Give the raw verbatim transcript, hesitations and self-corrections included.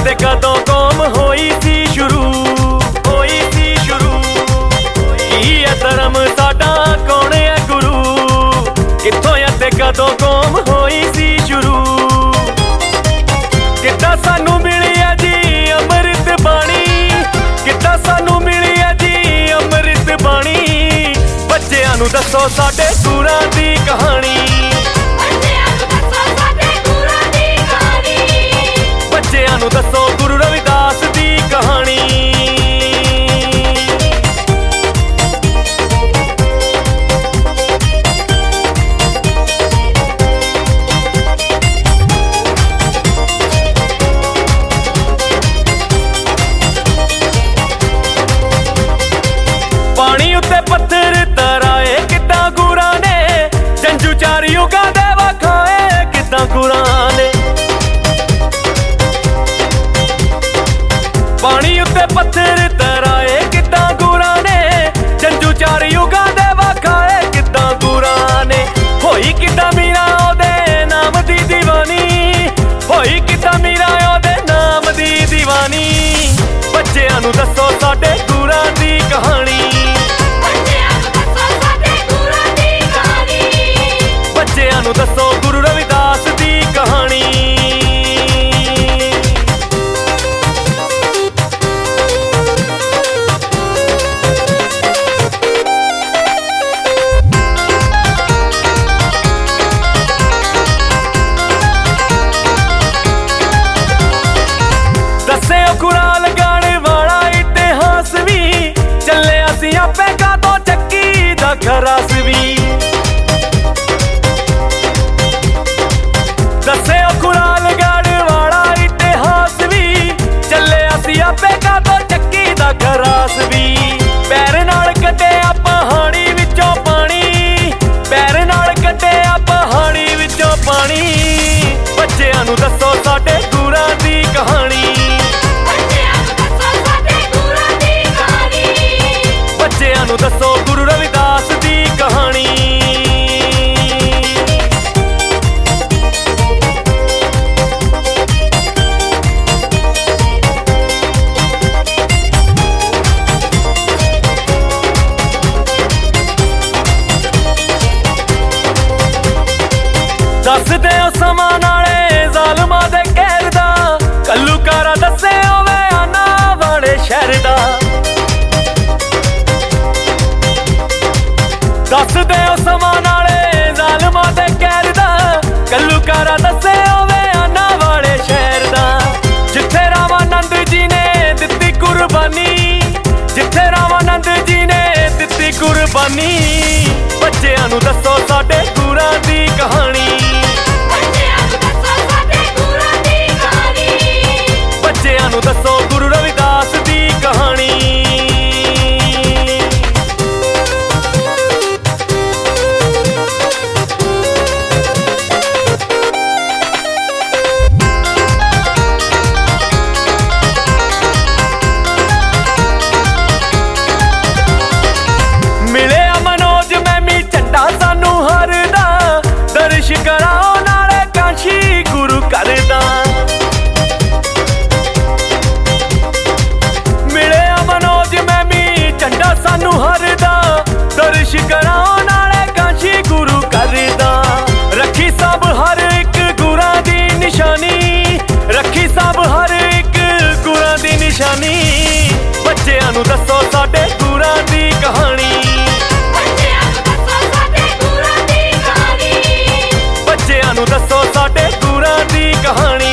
ते कदों कौम होई सी शुरू, होई सी शुरू। की है धर्म साडा, कौन है गुरु, कित्थों है ते कदों कौम होई सी शुरू। किद्दां सानू मिली है जी अमृत बाणी, किद्दां सानू मिली है जी अमृत बाणी। बच्चिआं नूं दसो साडे गुरां दी कहानी, बच्चिआं नूं दसो गुरु रविदास दी कहानी। पानी उत्ते पत्थर तराए किद्दां गुरां ने, जंजू चार युगां दे वखाए किद्दां गुरां ने। पानी उत्ते पत्थर तराए किद्दां गुरां ने, जंजू चार युगां दे वखाए किद्दां गुरां ने। होई किद्दां मीरा ओदे नाम दी दीवानी, होई किद्दां मीरा ओदे नाम दी दीवानी। बच्चिआं नूं दसो साडे गुरां दी कहानी, बच्चिआं नूं दसो गुरु रविदास दी कहानी। दसे कुराल गाने वाला इतिहास भी, चले असी आपे कादों चक्की दा खरास भी। दसे कुराल गाने वाला इतिहास भी, चले असी आपे कादों चक्की दा खरास भी। पैर नाल कटे आपां हाणी विचों पानी, पैर नाल कटे आपां हाणी विचों पानी। बच्चिआं नूं दसो साडे गुरां दी कहानी, बच्चिआं नूं दसो गुरु रविदास दी कहानी। दस दे समां नाले ज़ालमां दे कहर दा, कल्लूकारा दसे होवे आना वाले शहर दा। दस दे समां नाले ज़ालमां दे कहर दा, कल्लूकारा दसे होवे आना वाले शहर दा। जिथे रामानंद जी ने दित्ती कुर्बानी, जिथे रामानंद जी ने दित्ती कुर्बानी। बच्चिआं नूं दसो साडे गुरां दी कहानी, बच्चिआं नूं दसो गुरु रविदास दी कहानी। मिले मनोज मैमी झंडा सानू हरदा, दर्श कराओ नाले काशी गुरु करदा। मिले मनोज मैमी झंडा सानू हरदा, दर्श कराओ नाले काशी गुरु करदा। रखी सब हर एक गुरां दी निशानी, रखी सब हर एक गुरां दी निशानी। बच्चिआं नूं दसो साडे गुरां दी कहानी, बच्चिआं नूं दसो साडे गुरां दी कहानी।